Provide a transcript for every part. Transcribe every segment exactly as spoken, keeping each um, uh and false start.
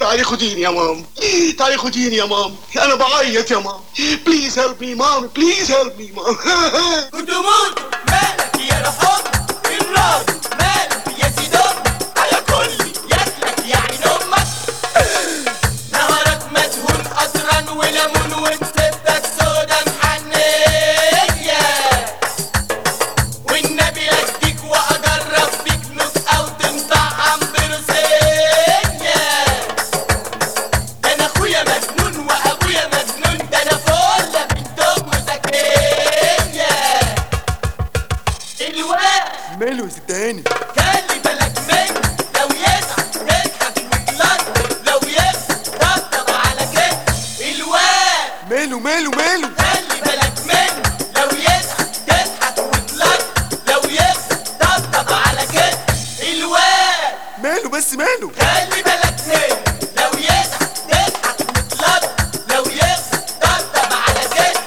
تعالي خديني يا مام، تعالي خديني يا مام، انا بعيط يا مام. بليز هيلب مي مام، بليز هيلب مي مام. كنت موت مالك يا رحم النار، مالك يا سيدون على كل ياكلك يعني امك. نهارك مدهون قطران وليمون ومسبك سودا محنية، والنبي اديك واجرب فيك نوك او تنطعم بروسية. ده انا اخويا مجنون وابويا مجنون، ده انا فله بنت ام زكية. الواد ماله يا ست هاني؟ خلي بالك منه، لو يزعل تضحك وتلطف، لو يغزل طبطب على كتف. الواد ماله ماله ماله؟ خلي بالك منه، لو يزعل تضحك وتلطف، لو يغزل طبطب على كتف. الواد ماله بس ماله؟ خلي بالك منه، لو يزعل تضحك وتلطف، لو يغزل طبطب على كتف.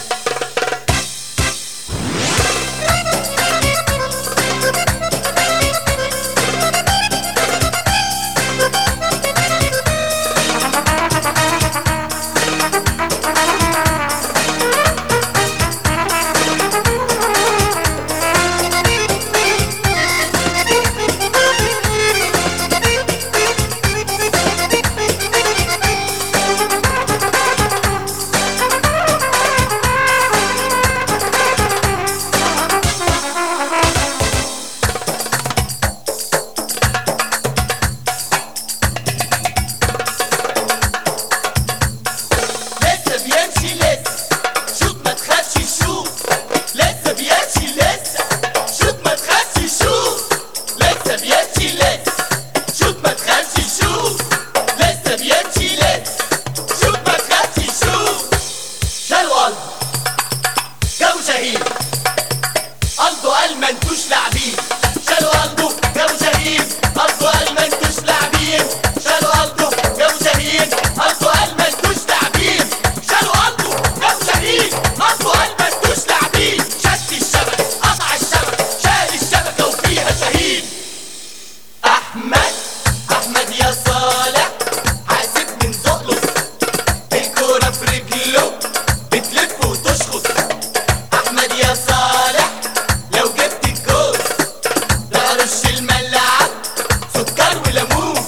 لسه بيمشي لسه، شوط ما تخافش شوط. لسه بيمشي لسه، شوط ما تخافش شوط. لسه بيمشي لسه، شوط ما تخافش شوط. لسه بيمشي لسه، شوط ما تخافش شوط. شالوا قلبه جابوا شهيد، قلبه قال ما انتوش لاعبين. شالوا قلبه جابوا شهيد، قلبه قال ما انتوش لاعبين. شالوا قلبه جابوا شهيد، قلبه قال ما انتوش لاعبين. شالوا قلبه جابوا شهيد، قلبه قال ما انتوش لاعبين. شد الشبكة قطع الشبكة، شال الشبكة وفيها شهيد. أحمد أحمد يا صالح حاسب من زقلص، الكورة في رجله بتلف وتشخص. أحمد يا صالح لو جبت الجول ده رش الملاعب سكر وليمون.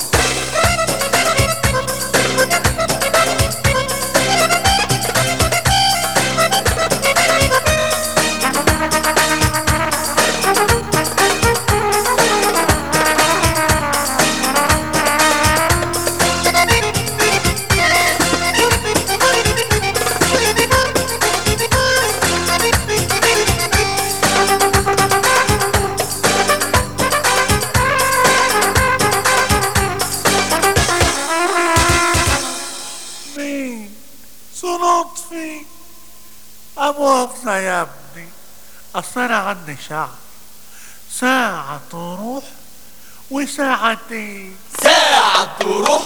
مين؟ سنطفي أمواتنا يا ابني، أصل أنا عندي شعر، ساعة تروح وساعة تيجي. ساعة تروح